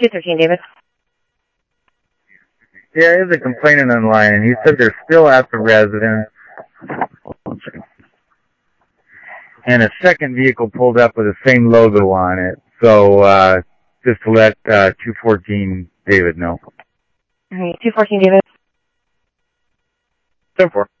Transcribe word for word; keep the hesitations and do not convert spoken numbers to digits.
two thirteen, David. Yeah, there's a complainant online, and he said they're still at the residence. One second. And a second vehicle pulled up with the same logo on it. So, uh, just to let, uh, two fourteen David know. All right, two fourteen, David. ten four.